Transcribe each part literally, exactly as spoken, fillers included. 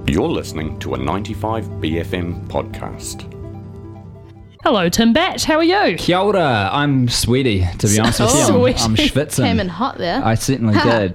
You're listening to a ninety-five B F M podcast. Hello, Tim Batch. How are you? Kia ora. I'm sweaty, to be honest with you. I'm, I'm schwitzing. Came in hot there. I certainly did.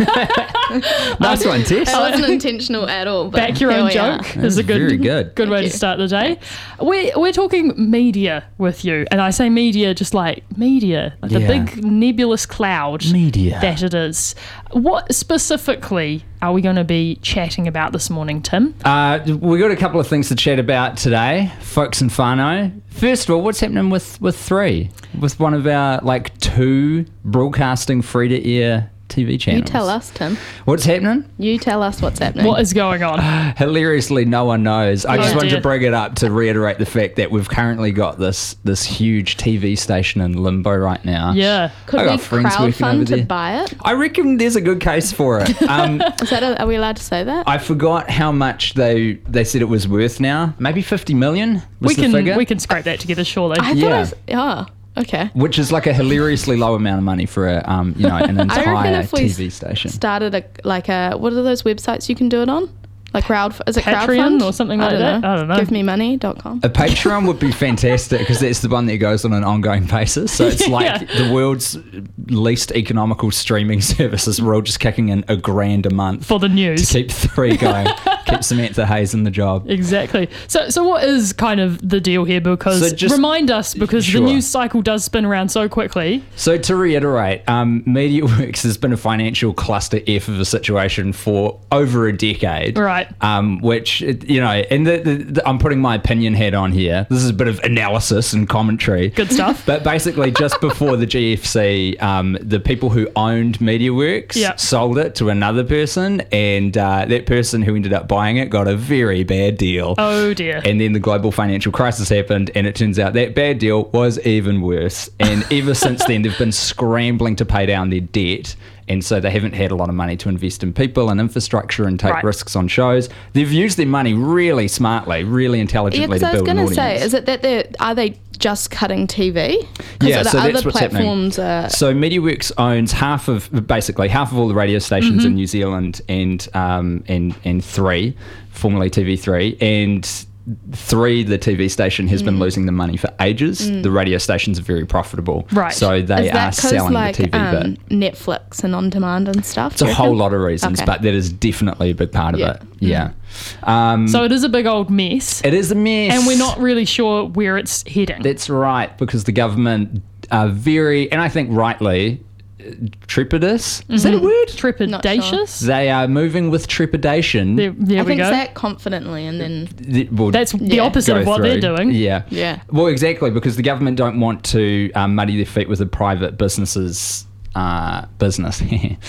Nice one, Tess. It wasn't intentional at all. But Back your here own we joke are. is a good, Very good. good way Thank to you. start the day. We're, we're talking media with you, and I say media just like media, like the Yeah. big nebulous cloud Media. that it is. What specifically are we going to be chatting about this morning, Tim? Uh, we got a couple of things to chat about today, folks and whānau. First of all, what's happening with, with Three? With one of our, like, two broadcasting free-to-air T V channels. You tell us, Tim. What's happening? You tell us what's happening. What is going on? Hilariously, no one knows. I Oh, just wanted dear. to bring it up to reiterate the fact that we've currently got this this huge T V station in limbo right now. Yeah. Could I we got friends working over crowdfund to there. buy it? I reckon there's a good case for it. Um, Is that a, are we allowed to say that? I forgot how much they they said it was worth now. Maybe fifty million was We the can figure. we can scrape that together, surely. I thought yeah. it was, oh, okay. Which is like a hilariously low amount of money for a um you know an I reckon entire if we T V station. started a like a what are those websites you can do it on? Like crowd is it Patreon crowdfund or something I like don't that? know. I don't know. Give me money dot com. A Patreon would be fantastic because that's the one that goes on an ongoing basis. So it's like Yeah. the world's least economical streaming services. We're all just kicking in a grand a month For the to news. keep Three going, keep Samantha Hayes in the job. Exactly. So, so what is kind of the deal here? Because So just- remind us, because Sure. the news cycle does spin around so quickly. So to reiterate, um, MediaWorks has been a financial cluster F of a situation for over a decade. Right. Um, which, you know, and the, the, the, I'm putting my opinion hat on here. This is a bit of analysis and commentary. Good stuff. But basically, just before the G F C, um, the people who owned MediaWorks Yeah. sold it to another person, and uh, that person who ended up buying it got a very bad deal. Oh dear. And then the global financial crisis happened, and it turns out that bad deal was even worse. And ever since then, they've been scrambling to pay down their debt. And so they haven't had a lot of money to invest in people and infrastructure and take Right. risks on shows. They've used their money really smartly, really Yeah, intelligently because I to was build an going to audience. say, is it that they are they just cutting T V? Yeah, the so other that's what's happening. platforms are So MediaWorks owns half of, basically half of all the radio stations Mm-hmm. in New Zealand and um and and Three, formerly T V three, and Three, the T V station, has Mm. been losing the money for ages. The radio stations are very profitable, Right. So they is are that because selling like the T V um, bit. Netflix and on demand and stuff? It's a do you whole reckon? lot of reasons, Okay. but that is definitely a big part of Yeah. it. Yeah. Um, So it is a big old mess, it is a mess. and we're not really sure where it's heading. That's right, because the government are very, and I think rightly, uh, trepidous. Is that a word? Trepidatious. They are moving with trepidation. There, there I we think go. that confidently and then Th- well, That's the Yeah. opposite go of what they're through. doing. Yeah. Yeah. Well, exactly, because the government don't want to um, muddy their feet with the private businesses. Uh, business.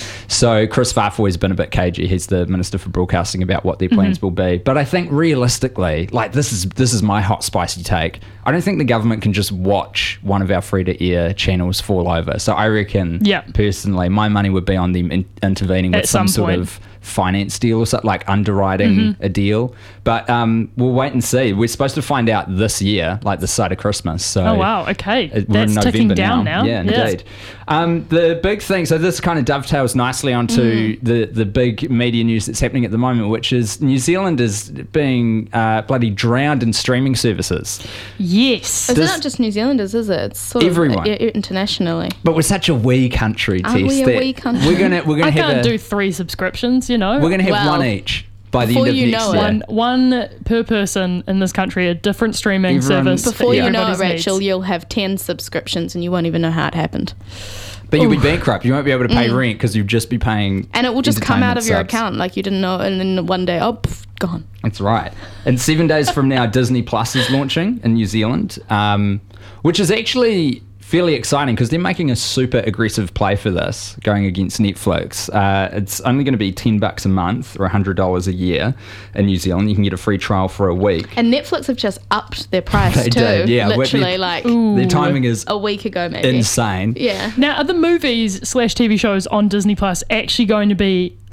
So Chris Farfoy's been a bit cagey. He's the Minister for Broadcasting about what their plans Mm-hmm. will be. But I think realistically, like this is this is my hot spicy take. I don't think the government can just watch one of our free to air channels fall over. So I reckon, Yeah. personally, my money would be on them in- intervening with At some, some sort point. of finance deal or something, like underwriting Mm-hmm. a deal. But um, we'll wait and see. We're supposed to find out this year, like this side of Christmas. So Oh wow. Okay. uh, we're That's in ticking November down now. Yeah, indeed. Um, the big thing, so this kind of dovetails nicely onto Mm. the, the big media news that's happening at the moment, which is New Zealand is being uh, bloody drowned in streaming services. Yes. It's Does- not just New Zealanders, is it? It's sort Everyone. of uh, internationally. But we're such a wee country, Aren't Tess, we a that wee country? we're gonna we're gonna I have can't a, do three subscriptions. You know. we're gonna have Well, one each by the before end of you next know year. it- One, one per person in this country, a different streaming Everyone- service. Before that you know it, everybody's Rachel, needs. you'll have ten subscriptions and you won't even know how it happened. But you'll be bankrupt. You won't be able to pay rent because you'll just be paying. Mm. And it will just come out entertainment of your subs. account like you didn't know, and then one day, oh, pff, gone. That's right. And seven days from now, Disney Plus is launching in New Zealand, um, which is actually fairly exciting because they're making a super aggressive play for this, going against Netflix. Uh, it's only going to be ten bucks a month or one hundred dollars a year in New Zealand. You can get a free trial for a week. And Netflix have just upped their price They too. did, yeah. Literally, Their- like Their timing is a week ago, maybe. insane. Yeah. Now, are the movies slash T V shows on Disney Plus actually going to be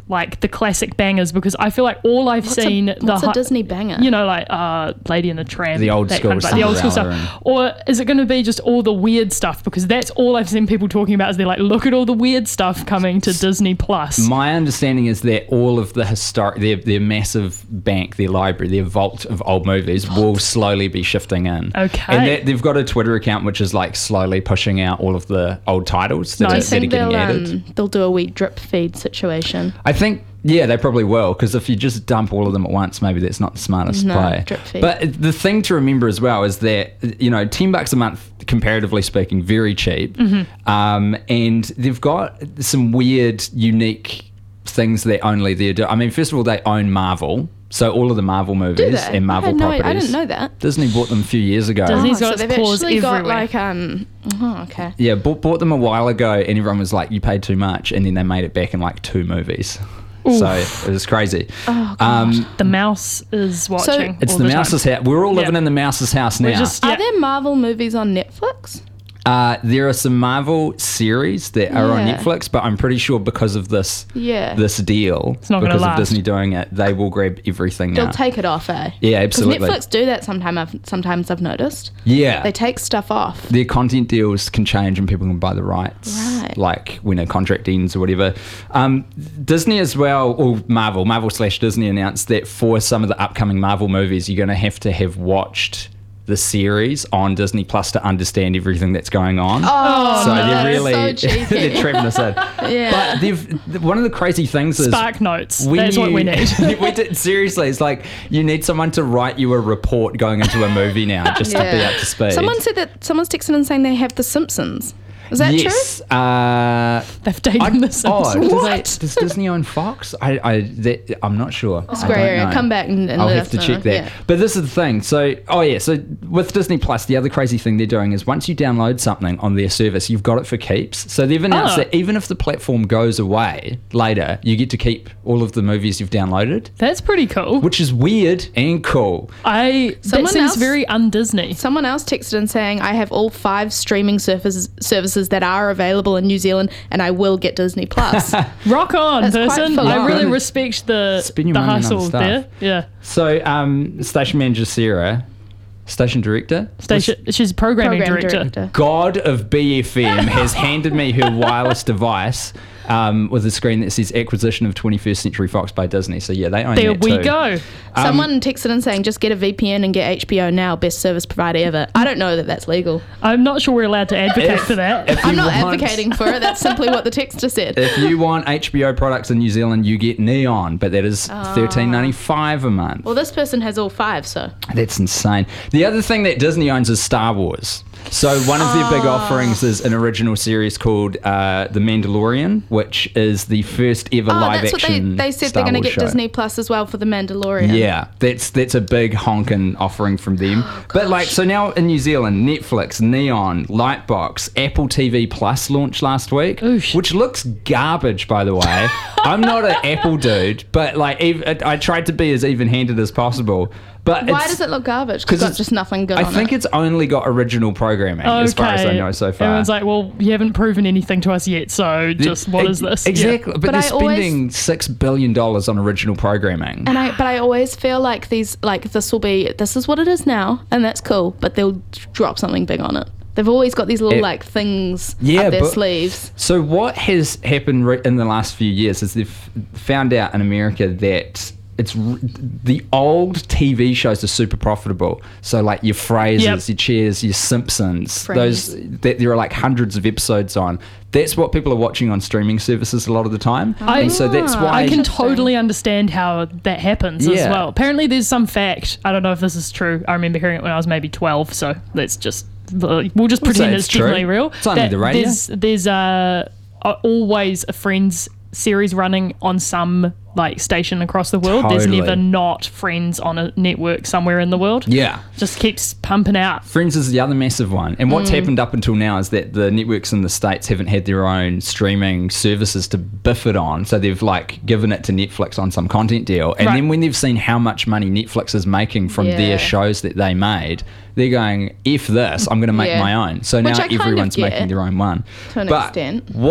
like the classic bangers, because I feel like all I've What's seen a, the what's a hi- Disney banger? you know, like uh, Lady and the Tramp, The old that school kind of stuff, the old school Cinderella stuff, or is it going to be just all the weird stuff? Because that's all I've seen people talking about. Is they're like, look at all the weird stuff coming to Disney Plus. My understanding is that all of the historic, their, their massive bank, their library, their vault of old movies will slowly be shifting in. Okay. And that, they've got a Twitter account which is like slowly pushing out all of the old titles that, Nice. are, I that are think getting they'll added. um, they'll do a wee drip feed situation. I think, yeah, they probably will, because if you just dump all of them at once, maybe that's not the smartest No, play. drip feed. But the thing to remember as well is that, you know, ten bucks a month, comparatively speaking, very cheap. Mm-hmm. Um, and they've got some weird, unique things that only they do. I mean, first of all, they own Marvel. So all of the Marvel Do movies they? and Marvel I had no, properties. I didn't know that. Disney bought them a few years ago. Disney- He's Oh, got so its they've claws actually got everywhere. like um. Oh, okay. Yeah, bought, bought them a while ago, and everyone was like, "You paid too much," and then they made it back in like two movies. Oof. So it was crazy. Oh, um, The mouse is watching. it's all the the time. mouse's house. We're all living Yeah. in the mouse's house now. We're just Are yeah. there Marvel movies on Netflix? Uh, there are some Marvel series that are on Yeah. Netflix, but I'm pretty sure because of this Yeah. this deal, It's not gonna because of last. Disney doing it, they will grab everything now. They'll take it off, eh? Yeah, Because absolutely. Netflix do that sometime. I've, sometimes I've noticed. yeah, They take stuff off. their content deals can change and people can buy the rights, Right. like when a contract ends or whatever. Um, Disney as well, or Marvel, Marvel slash Disney announced that for some of the upcoming Marvel movies, you're going to have to have watched the series on Disney Plus to understand everything that's going on. Oh, so no, they're that is really so cheeky. they're trapping us in. Yeah. But they've one of the crazy things is Spark notes. when That's what we you- need. we did, seriously, it's like you need someone to write you a report going into a movie now just to be Yeah. up to speed. Someone said that someone's texting and saying they have The Simpsons. Is that yes, uh, They've taken I, the oh, Simpsons. does, What? they- does Disney own Fox? I, I, that, I'm not sure. It's I grey don't area. know. Come back and, and I'll let have us to know. check that. Yeah. But this is the thing. So, oh yeah. So with Disney Plus, the other crazy thing they're doing is once you download something on their service, you've got it for keeps. So they've announced Oh. that even if the platform goes away later, you get to keep all of the movies you've downloaded, That's pretty cool. which is weird and cool. I that Someone seems else- very un-Disney. Someone else texted in saying, I have all five streaming services, services that are available in New Zealand and I will get Disney Plus. Rock on, That's quite person. full I on. really respect the, Spend your the money on other hustle stuff. there. Yeah. So, um, station manager Sarah, station director, Station, she's programming Program director. director. God of B F M has handed me her wireless device um, with a screen that says acquisition of twenty-first Century Fox by Disney. So yeah, they own There that we too. go. Someone texted in saying, just get a V P N and get H B O now, best service provider ever. I don't know that that's legal. I'm not sure we're allowed to advocate If- for that. if I'm you not want- advocating for it. That's simply what the texter said. If you want H B O products in New Zealand, you get Neon, but that is Ah. thirteen ninety-five a month. Well, this person has all five, so. That's insane. The other thing that Disney owns is Star Wars. So one of their big Oh. offerings is an original series called uh, The Mandalorian, which is the first ever Oh, live that's what they, action they said Star they're going to Wars get show. Disney Plus as well for The Mandalorian. Yeah, that's that's a big honkin' offering from them. Oh, but like, so now in New Zealand, Netflix, Neon, Lightbox, Apple T V Plus launched last week, Oosh. which looks garbage, by the way. I'm not an Apple dude, but like, ev- I tried to be as even-handed as possible. But Why it's, does it look garbage? 'cause Because it's it's- just nothing good I on think it. it's only got original programming, as far as I know so far. Everyone's like, well, you haven't proven anything to us yet, so just what is this? Yeah. Exactly, but, But they're I always- spending six billion dollars on original programming. And I, but I always feel like these, like this will be, this is what it is now, and that's cool. But they'll drop something big on it. They've always got these little It- like things Yeah, up their but- sleeves. So what has happened re- in the last few years is they've found out in America that it's r- the old T V shows are super profitable. So like your Frasers, Yep. your Cheers, your Simpsons, Friends. those that there are like hundreds of episodes on. That's what people are watching on streaming services a lot of the time, I- and so that's Ah, why I can Interesting. totally understand how that happens as Yeah. well. Apparently, there's some fact. I don't know if this is true. I remember hearing it when I was maybe twelve. So let's just we'll just We'll say pretend it's it's definitely true. real. It's only That the radio. There's there's uh, uh, always a Friends series running on some like station across the world. There's Totally. never not Friends on a network somewhere in the world. yeah. Just keeps pumping out. Friends is the other massive one. And what's happened up until now is that the networks in the States haven't had their own streaming services to biff it on. So they've like given it to Netflix on some content deal. And Right. then when they've seen how much money Netflix is making from Yeah. their shows that they made, they're going, F this, I'm going to make Yeah. my own. So Which now I kind of everyone's get making their own one. to an but extent. what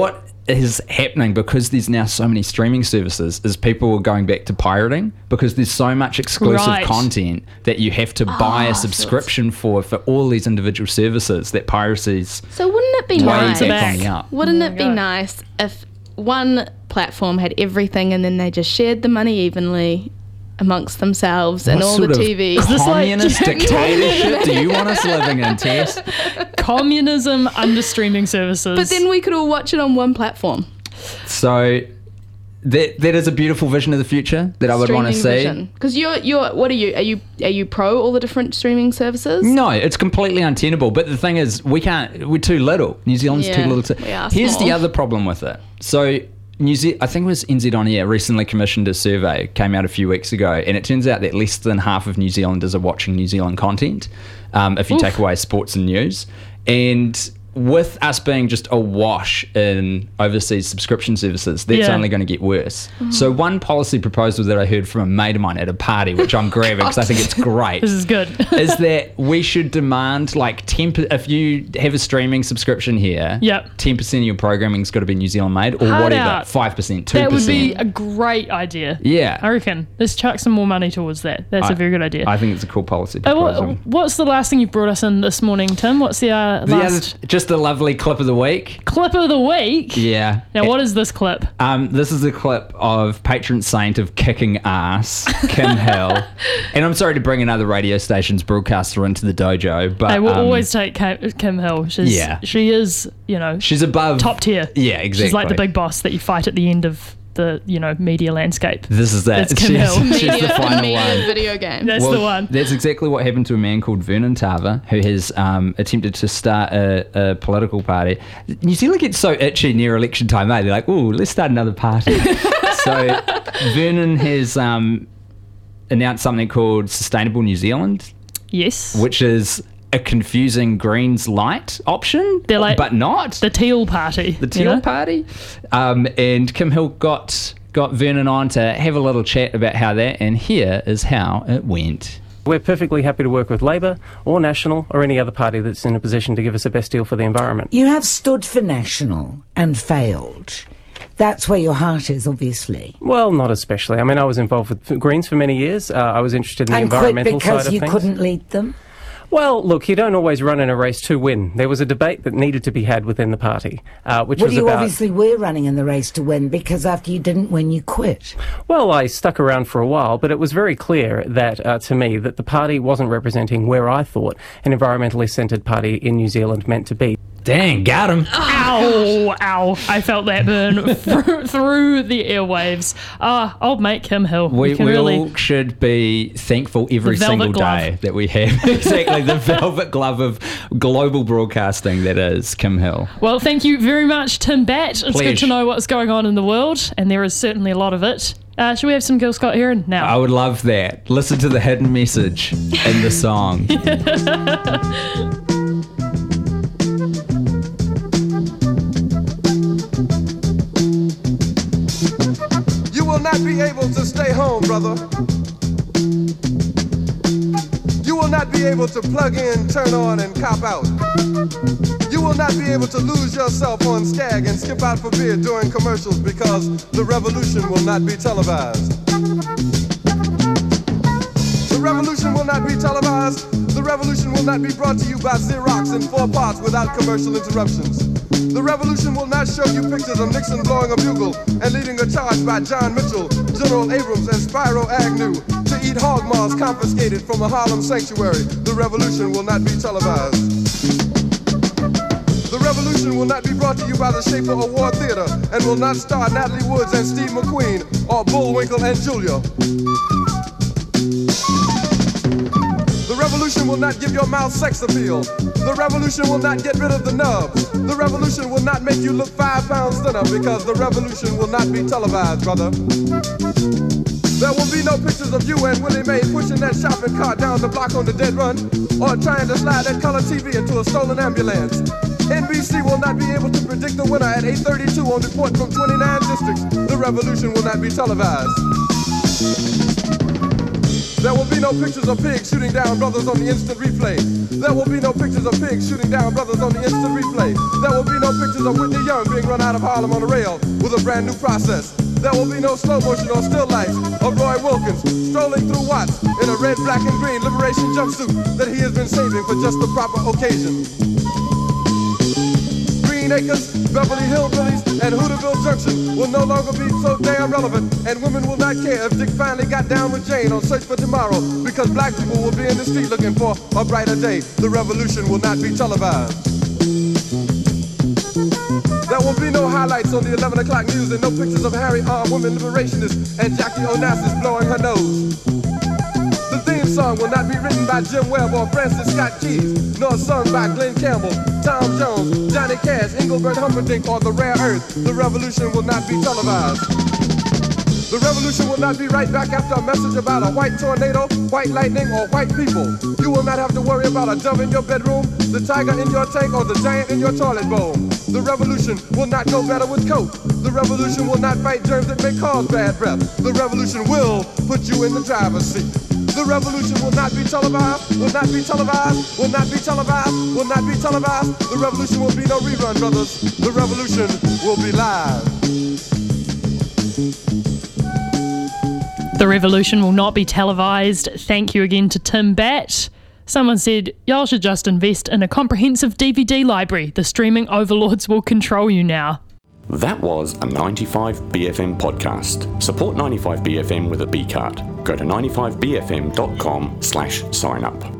is happening because there's now so many streaming services is people are going back to pirating because there's so much exclusive Right. content that you have to buy Ah, a so subscription for for all these individual services that piracy's So wouldn't it be way Right. back Back. on the up. Wouldn't Oh it my be God. nice if one platform had everything and then they just shared the money evenly amongst themselves and What all sort the of T Vs? this like- communist dictatorship do you want us living in, Tess? Communism under streaming services. But then we could all watch it on one platform. So that that is a beautiful vision of the future that I would want to see. Because you're you're what are you? Are you are you pro all the different streaming services? No, it's completely untenable. But the thing is, we can't. We're too little. New Zealand's too Yeah, little. To, we are here's small. the other problem with it. So New Ze- I think it was N Z On Air recently commissioned a survey, came out a few weeks ago, and it turns out that less than half of New Zealanders are watching New Zealand content. Um, if you Oof. take away sports and news, and with us being just awash in overseas subscription services, that's Yeah. only going to get worse. So one policy proposal that I heard from a mate of mine at a party, which I'm grabbing because I think it's great, this is good. is that we should demand like ten per- if you have a streaming subscription here, Yep. ten percent of your programming's got to be New Zealand made or Hard whatever, out. five percent, two That would be percent. a great idea. Yeah. I reckon. Let's chuck some more money towards that. That's a I- very good idea. I think it's a cool policy Uh, proposal. what, what's the last thing you brought us in this morning, Tim? What's the uh, the last other, just a lovely clip of the week. clip of the week? Yeah. Now, what is this clip? Um, this is a clip of patron saint of kicking ass, Kim Hill. And I'm sorry to bring another radio station's broadcaster into the dojo, but I will um, always take Kim, Kim Hill. She's, Yeah. She is, you know, she's above top tier. Yeah, exactly. She's like the big boss that you fight at the end of the, you know, media landscape. This is that. That's Kim she's, Hill. she's the Media, final media one. video game. That's Well, the one. That's exactly what happened to a man called Vernon Tava, who has um, attempted to start a, a political party. New Zealand gets so itchy near election time, eh? They're like, "Ooh, let's start another party." So Vernon has um, announced something called Sustainable New Zealand, Yes. which is a confusing Greens light option, They're like but not the Teal Party. the you Teal know? Party. Um, and Kim Hill got got Vernon on to have a little chat about how that, and here is how it went. We're perfectly happy to work with Labor or National or any other party that's in a position to give us the best deal for the environment. You have stood for National and failed. That's where your heart is, obviously. Well, not especially. I mean, I was involved with Greens for many years. Uh, I was interested in the And quit environmental side because of you things. couldn't lead them. Well, look, you don't always run in a race to win. There was a debate that needed to be had within the party, uh, which Well, was you about... obviously were running in the race to win because after you didn't win, you quit. Well, I stuck around for a while, but it was very clear that, uh, to me, that the party wasn't representing where I thought an environmentally centred party in New Zealand meant to be. Dang, got him. Ow, ow. I felt that burn through, through the airwaves. Ah, old mate Kim Hill. We, you can we really... all should be thankful every The velvet single glove. day that we have exactly the velvet glove of global broadcasting that is Kim Hill. Well, thank you very much, Tim Batt. It's good Pleasure. to know what's going on in the world, and there is certainly a lot of it. Uh, should we have some Gil Scott Heron now? I would love that. Listen to the hidden message in the song. You will not be able to stay home, brother. You will not be able to plug in, turn on, and cop out. You will not be able to lose yourself on Skag and skip out for beer during commercials because the revolution will not be televised. The revolution will not be televised. The revolution will not be brought to you by Xerox in four parts without commercial interruptions. The revolution will not show you pictures of Nixon blowing a bugle and leading a charge by John Mitchell, General Abrams, and Spyro Agnew to eat hog maws confiscated from a Harlem sanctuary. The revolution will not be televised. The revolution will not be brought to you by the Schaefer Award Theater and will not star Natalie Woods and Steve McQueen or Bullwinkle and Julia. The revolution will not give your mouth sex appeal. The revolution will not get rid of the nubs. The revolution will not make you look five pounds thinner because the revolution will not be televised, brother. There will be no pictures of you and Willie Mae pushing that shopping cart down the block on the dead run or trying to slide that color T V into a stolen ambulance. N B C will not be able to predict the winner at eight thirty-two on report from twenty-nine districts. The revolution will not be televised. There will be be no pictures of pigs shooting down brothers on the instant replay. There will be no pictures of pigs shooting down brothers on the instant replay. There will be no pictures of Whitney Young being run out of Harlem on a rail with a brand new process. There will be no slow motion or still lights of Roy Wilkins strolling through Watts in a red, black, and green liberation jumpsuit that he has been saving for just the proper occasion. Green Acres, Beverly Hillbillies, and Hooterville Junction will no longer be so damn relevant, and women will not care if Dick finally got down with Jane on Search for Tomorrow, because black people will be in the street looking for a brighter day. The revolution will not be televised. There will be no highlights on the eleven o'clock news and no pictures of Harry armed women liberationists and Jackie Onassis blowing her nose. The theme song will not be written by Jim Webb or Francis Scott Keys, nor sung by Glenn Campbell, Tom Jones, Johnny Cash, Engelbert Humperdinck, or The Rare Earth. The revolution will not be televised. The revolution will not be right back after a message about a white tornado, white lightning, or white people. You will not have to worry about a dove in your bedroom, the tiger in your tank, or the giant in your toilet bowl. The revolution will not go better with coke. The revolution will not fight germs that may cause bad breath. The revolution will put you in the driver's seat. The revolution will not be televised, will not be televised, will not be televised, will not be televised. The revolution will be no rerun, brothers. The revolution will be live. The revolution will not be televised. Thank you again to Tim Batt. Someone said, y'all should just invest in a comprehensive D V D library. The streaming overlords will control you now. That was a ninety-five B F M podcast. Support ninety-five B F M with a B card. Go to ninety-five B F M dot com slash sign up.